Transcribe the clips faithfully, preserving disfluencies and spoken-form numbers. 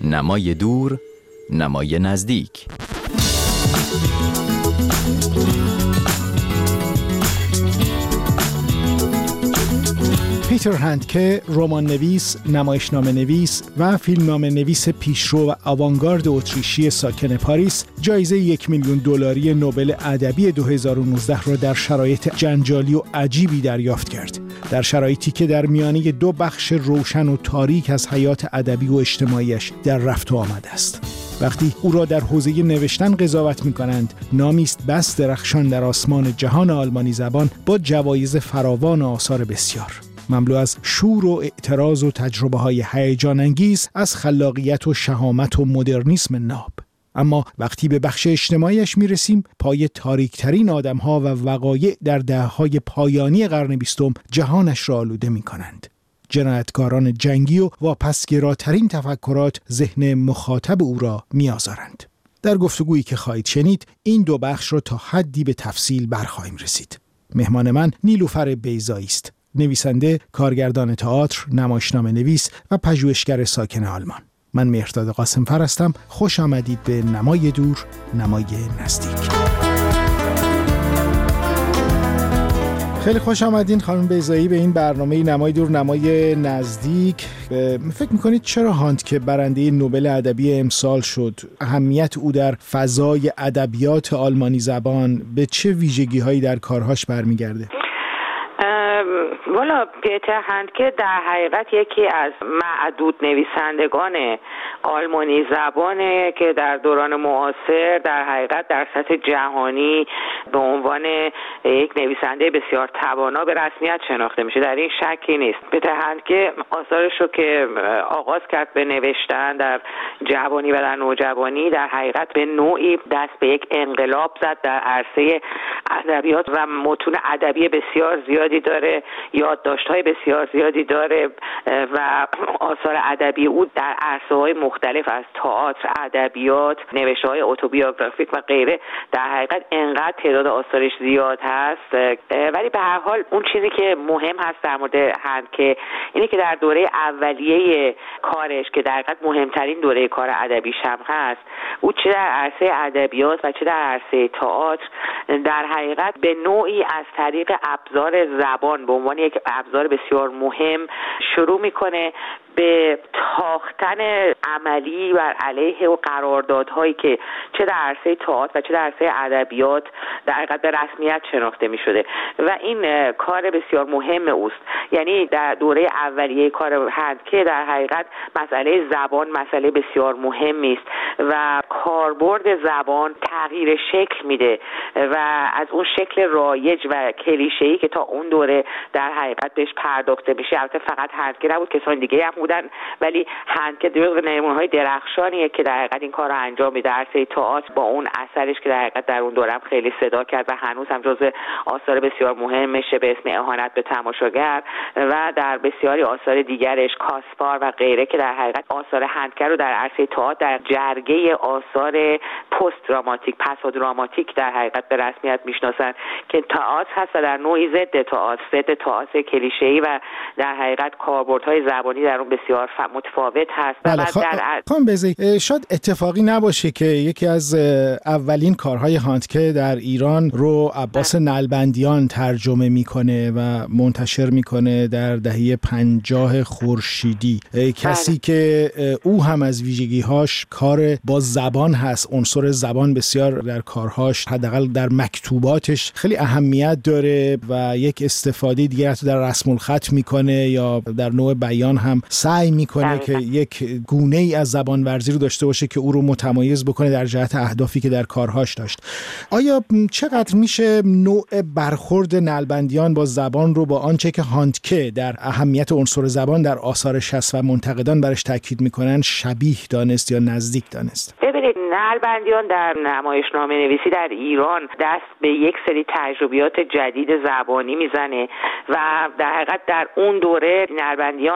نمای دور، نمای نزدیک. پیتر هندکه، رمان نویس، نمایشنامه نویس و فیلمنامه نویس پیشرو و آوانگارد اتریشی ساکن پاریس، جایزه یک میلیون دلاری نوبل ادبی دو هزار و نوزده را در شرایط جنجالی و عجیبی دریافت کرد. در شرایطی که در میانه دو بخش روشن و تاریک از حیات ادبی و اجتماعیش در رفت و آمد است. وقتی او را در حوزه نوشتن قضاوت می‌کنند، نامی است بس درخشان در آسمان جهان آلمانی زبان با جوایز فراوان و آثار بسیار مملو از شور و اعتراض و تجربه‌های هیجان انگیز از خلاقیت و شهامت و مدرنیسم ناب. اما وقتی به بخش اجتماعیش میرسیم، پای تاریکترین آدم‌ها و وقایع در دهه‌های پایانی قرن بیستم جهانش را آلوده می‌کنند. جنایتکاران جنگی و واپسگراترین تفکرات ذهن مخاطب او را می‌آزارند. در گفتگویی که خواهید شنید، این دو بخش را تا حدی به تفصیل برخواهیم رسید. مهمان من نیلوفر بیضایی است، نویسنده، کارگردان تئاتر، نمایشنامه نویس و پژوهشگر ساکن آلمان. من مهرداد قاسمفر هستم. خوش آمدید به نمای دور، نمای نزدیک. خیلی خوش آمدین خانم بیضایی به این برنامه نمای دور، نمای نزدیک. فکر میکنید چرا هاندکه برنده نوبل ادبی امسال شد؟ اهمیت او در فضای ادبیات آلمانی زبان به چه ویژگی‌هایی در کارهاش برمیگرده؟ والا پیتر هندکه در حقیقت یکی از معدود نویسندگان آلمانی زبانه که در دوران معاصر در حقیقت در سطح جهانی به عنوان یک نویسنده بسیار توانا به رسمیت شناخته میشه. در این شکی نیست. پیتر هندکه آثارش رو که آغاز کرد به نوشتن در جوانی و در نوجوانی در حقیقت به نوعی دست به یک انقلاب زد در عرصه ادبیات و متون ادبی بسیار زیادی داره، یادداشت‌های بسیار زیادی داره و آثار ادبی او در عرصه‌های مختلف از تئاتر، ادبیات، نوشته‌های اتوبیوگرافیک و غیره در حقیقت انقدر تعداد آثارش زیاد هست. ولی به هر حال اون چیزی که مهم هست در مورد هندکه اینه که در دوره اولیه کارش که در حقیقت مهمترین دوره کار ادبیش هم هست، او چه در عرصه ادبیات و چه در عرصه تئاتر در حقیقت به نوعی از طریق ابزار زبان به عنوان یک ابزار بسیار مهم شروع میکنه به تاختن عملی بر علیه و قراردادهایی که چه در عرصه تئاتر و چه در عرصه ادبیات در حقیقت به رسمیت شناخته می‌شده و این کار بسیار مهم اوست. یعنی در دوره اولیه کار هندکه در حقیقت مسئله زبان مسئله بسیار مهمی است و کاربرد زبان تغییر شکل میده و از اون شکل رایج و کلیشه‌ای که تا اون دوره در حقیقت بهش پرداخته میشه. البته فقط هندکه نبود، کسان دیگه هم بودن، ولی هندکه جزو نمونه‌های درخشانیه که در حقیقت این کار رو انجام میده. عرصه تئاتر با اون اثرش که در حقیقت در اون دوره هم خیلی صدا کرد و هنوز هم جزو آثار بسیار مهمشه به اسم اهانت به تماشاگر و در بسیاری آثار دیگرش کاسپار و غیره که در حقیقت آثار هندکه رو در عرصه تئاتر در جرگه آثار پست دراماتیک پسا دراماتیک در حقیقت به رسمیت میشناسن که تئاتر هست و در نوعی ضد تئاتر ضد تئاتر کلیشه‌ای و در حقیقت کاربردهای زبانی در اون بسیار متفاوت هست. بله خانم بیضایی، شاید اتفاقی نباشه که یکی از اولین کارهای هاندکه در ایران رو عباس نلبندیان ترجمه میکنه و منتشر میکنه در دهه پنجاه خورشیدی. کسی بله. که او هم از ویژگی‌هاش کار با زبان هست، عنصر زبان بسیار در کارهاش حداقل در مکتوباتش خیلی اهمیت داره و یک استفاده دیگه حتی در رسم الخط میکنه یا در نوع بیان هم سعی میکنه که یک گونه ای از زبان ورزی رو داشته باشه که او رو متمایز بکنه در جهت اهدافی که در کارهاش داشت. آیا چقدر میشه نوع برخورد نلبندیان با زبان رو با آنچه که هاندکه در اهمیت عنصر زبان در آثارش هست و منتقدان برش تاکید میکنن شبیه دانست یا نزدیک دانست؟ ببینید، نلبندیان در نمایشنامه نویسی در ایران دست به یک سری تجربیات جدید زبانی میزنه و در حقیقت در اون دوره نلبندیان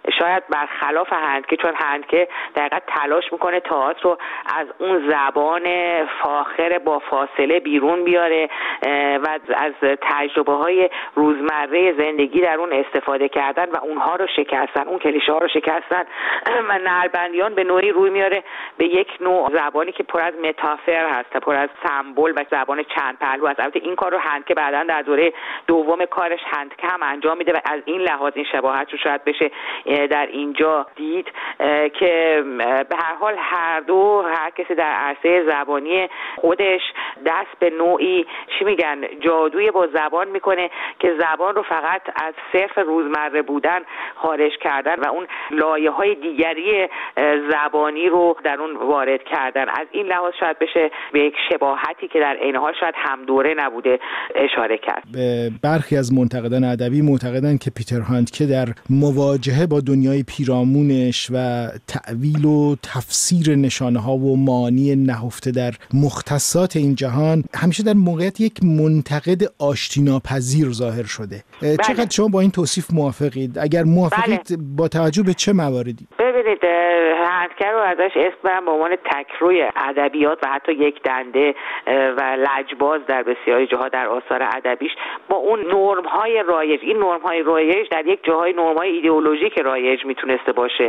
شاید برخلاف هندکه، چون هندکه دقیقاً تلاش میکنه تئاتر رو از اون زبان فاخر با فاصله بیرون بیاره و از تجربه های روزمره زندگی در اون استفاده کردن و اونها رو شکستن، اون کلیشه ها رو شکستن و نعلبندیان به نوعی روی میاره به یک نوع زبانی که پر از متافر هست، پر از سمبل و زبان چند پهلو است. البته این کار رو هندکه بعداً در دوره دوم کارش هندکه هم انجام میده و از این لحاظ این شباهت رو شاید بشه در اینجا دید که به هر حال هر دو، هر کسی در عرصه زبانی خودش دست به نوعی چی میگن جادوی با زبان میکنه که زبان رو فقط از صرف روزمره بودن خارج کردن و اون لایه‌های دیگری زبانی رو در اون وارد کردن. از این لحاظ شاید بشه به یک شباهتی که در عین حال شاید هم دوره نبوده اشاره کرد. به برخی از منتقدان ادبی معتقدند که پیتر هندکه در مواجهه با دنیای پیرامونش و تأویل و تفسیر نشانه‌ها و معانی نهفته در مختصات این جهان همیشه در موقعیت یک منتقد آشتیناپذیر ظاهر شده. بله. چقدر شما با این توصیف موافقید؟ اگر موافقید بله. با توجه به چه مواردی؟ ببینید هندکه رو ازش اسم برم به عنوان تکروی ادبیات و حتی یک دنده و لجباز در بسیاری جاها در آثار ادبیش با اون نرم‌های رایج، این نرم‌های رایج در یک جاهای نرم‌های ایدئولوژیک رایج میتونسته باشه.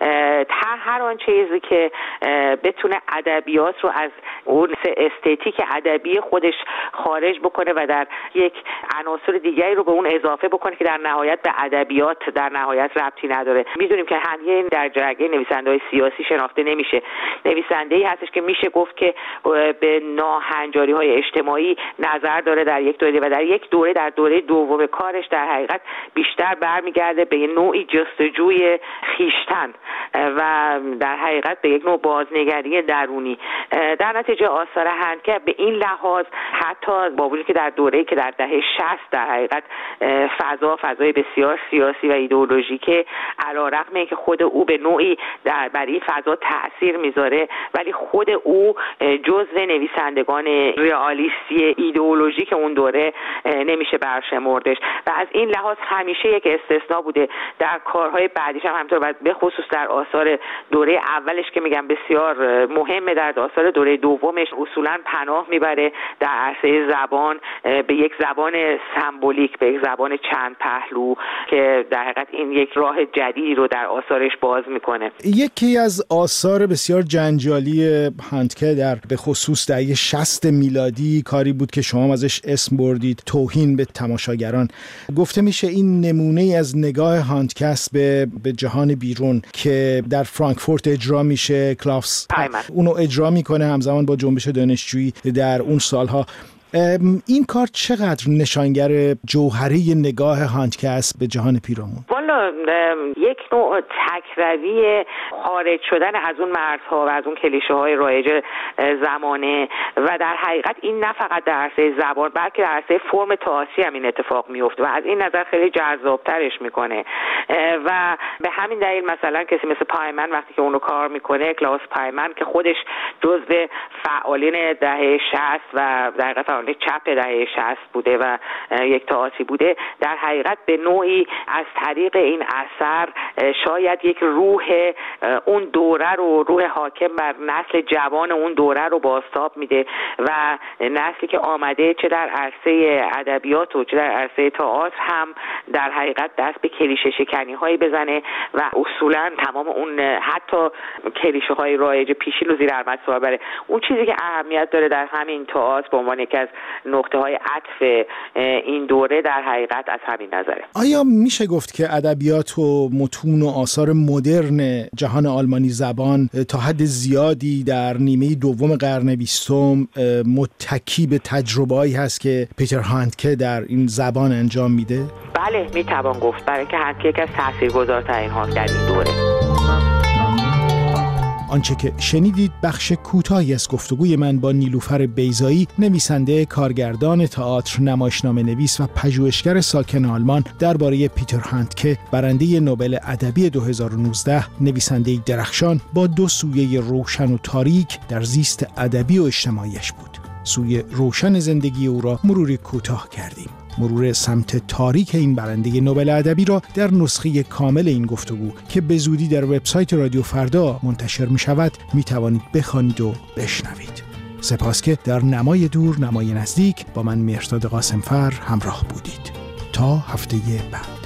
هر آن چیزی که بتونه ادبیات رو از اون استتیک ادبی خودش خارج بکنه و در یک عناصر دیگری رو به اون اضافه بکنه که در نهایت به ادبیات در نهایت ربطی نداره. میدونیم که هندکه در جرگه نویسنده‌های سیاسی شناخته نمیشه. نویسنده‌ای هستش که میشه گفت که به ناهنجاری‌های اجتماعی نظر داره در یک دوره و در یک دوره در دوره دوم کارش در حقیقت بیشتر برمیگرده به نوعی جستجوی خیشتن و در حقیقت به یک نوع بازنگری درونی. در نتیجه آثار هندکه به این لحاظ حتی با وجودی که در دوره‌ای که در دهه شصت در حقیقت فضا فضای بسیار سیاسی و ایدئولوژیکه، علی‌رغم اینکه خود او به نوعی در بر این فضا تأثیر میذاره ولی خود او جزو نویسندگان رئالیستی ایدئولوژیک اون دوره نمیشه برشمردش و از این لحاظ همیشه یک استثناء بوده در کارهای بعدیش هم همینطور و به خصوص در آثار دوره اولش که میگم بسیار مهمه. در آثار دوره دومش اصولا پناه میبره در عرصه زبان به یک زبان سمبولیک، به یک زبان چند پهلو که در حقیقت این یک راه جدیدی رو در آثارش باز میکنه. یکی از آثار بسیار جنجالی هندکه در به خصوص دهه شصت میلادی کاری بود که شما ازش اسم بردید، توهین به تماشاگران. گفته میشه این نمونه از نگاه هندکه است به به جهان بیرون که در فرانکفورت اجرا میشه. کلافس اونو اجرا میکنه همزمان با جنبش دانشجویی در اون سالها. این کار چقدر نشانگر جوهری نگاه هندکه است به جهان پیرامون؟ والا یک نوع تکروی خارج شدن از اون مرزها و از اون کلیشه های رایج زمانه و در حقیقت این نه فقط در عرصه زبان بلکه در عرصه فرم تئاتری هم این اتفاق میفته و از این نظر خیلی جذابترش میکنه و به همین دلیل مثلا کسی مثل پایمن وقتی که اون رو کار میکنه، کلاوس پایمن که خودش جزو فعالین دهه شصت و در حقیقت چپ دهه شصت بوده و یک تئاتری بوده، در حقیقت به نوعی از طریق این اثر شاید یک روح اون دوره رو، روح حاکم بر نسل جوان اون دوره رو بازتاب میده و نسلی که آمده چه در عرصه ادبیات و چه در عرصه تئاتر هم در حقیقت دست به کلیشه شکنی هایی بزنه و اصولا تمام اون حتی کلیشه های رایج پیشین رو زیر علامت سوال بره. اون چیزی که اهمیت داره در همین تئاتر به عنوان یکی از نقطه های عطف این دوره در حقیقت از همین نظره. آیا میشه گفت که ادبیات و متون و آثار مدرن جهان آلمانی زبان تا حد زیادی در نیمه دوم قرن بیستم متکی به تجربه‌ای هست که پیتر هندکه در این زبان انجام میده؟ بله میتوان گفت، برای اینکه هندکه یکی از تاثیرگذارترین ها در این دوره. آنچه که شنیدید بخش کوتاهی از گفتگوی من با نیلوفر بیضایی، نویسنده، کارگردان تئاتر، نمایشنامه‌نویس و پژوهشگر ساکن آلمان درباره پیتر هندکه، برنده نوبل ادبی دو هزار و نوزده، نویسنده درخشان با دو سویه روشن و تاریک در زیست ادبی و اجتماعیش بود. سوی روشن زندگی او را مروری کوتاه کردیم. مرور سمت تاریک این برنده نوبل ادبی را در نسخه کامل این گفتگو که به زودی در وبسایت رادیو فردا منتشر می شود می توانید بخوانید و بشنوید. سپاس که در نمای دور نمای نزدیک با من مهرداد قاسمفر همراه بودید. تا هفته بعد.